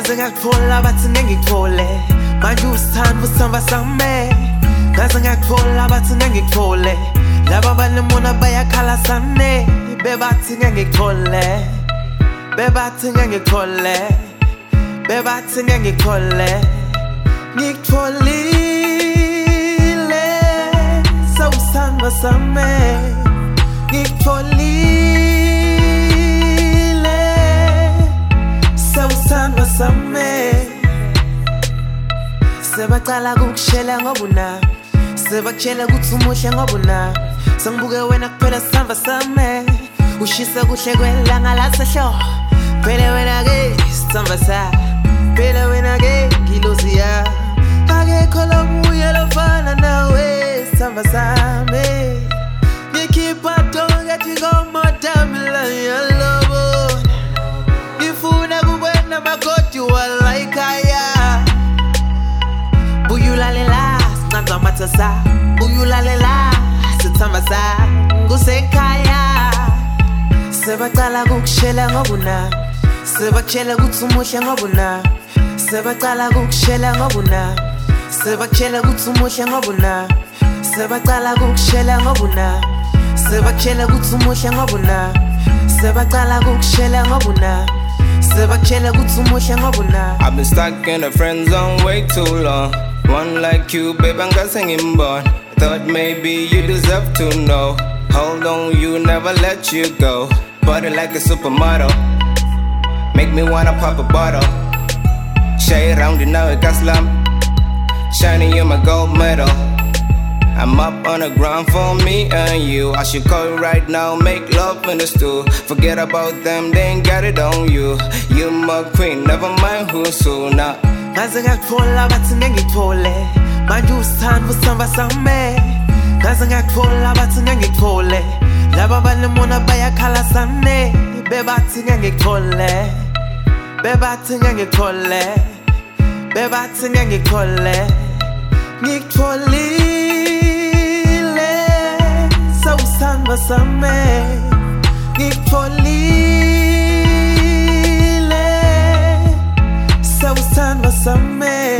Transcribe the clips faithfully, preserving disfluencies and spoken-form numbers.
Ngaze ngakutfola bathi ngengikutfole manje usithanda usithamba sami Ngaze ngakutfola bathi ngengikutfole laba banemona bayakhala sami bebathi ngengikutfole bebathi ngengikutfole bebathi ngengikutfole ngikutfolile sawusithanda sami ngikutfolile sawusithanda sami sebacala kukushela ngoba una sebakutshela ukuthi umuhle ngoba una sangibuke wena kuphela sithamba sami ushisa kuhle kwelanga lasehlo phela wena ke sithamba sami phela wena ke ngilozi ya akekho lomunye lofana nawe sithamba sami ngikhipha tonke tikomotamila yalobo ngifuna kukwena makoti walayikhaya buyulalela sincandwa mathasa buyulalela sithamba sami kusekhaya sebacala kukushela ngoba una sebakutshela ukuthi umuhle ngoba una sebacala kukushela ngoba una sebakutshela ukuthi umuhle ngoba una sebacala kukushela ngoba una sebakutshela ukuthi umuhle ngoba una sebacala kukushela ngoba una sebakutshela ukuthi umuhle ngoba una I've been stuck in a friend zone way too long. One like you, babe, I'm guessing him born. Thought maybe you deserve to know. Hold on, you never let you go. Body like a supermodel. Make me wanna pop a bottle. Shade around you now, it got slump. Shining, you my gold medal. I'm up on the ground for me and you. I should call you right now, make love in the stool. Forget about them, they ain't got it on you. You my queen, never mind who's who now. Ngaze ngakutfola bathi ngengikutfole manje usithanda usithamba sami Ngaze ngakutfola bathi ngengikutfole laba banemona bayakhala sami bebathi ngengikutfole bebathi ngengikutfole bebathi ngengikutfole ngikutfolile sawusithanda sami ngikutfolile sawusithanda sami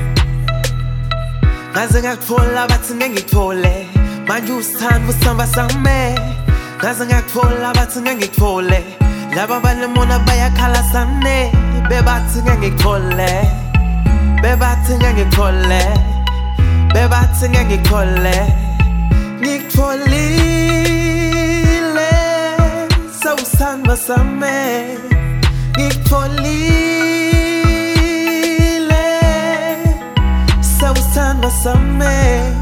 Ngaze ngakutfola bathi ngengikutfole manje usithanda usithamba sami Ngaze ngakutfola bathi ngengikutfole laba banemona bayakhala sami bebathi ngengikutfole bebathi ngengikutfole bebathi ngengikutfole ngikutfolile sawusithanda sami ngikutfolile sawusithanda sami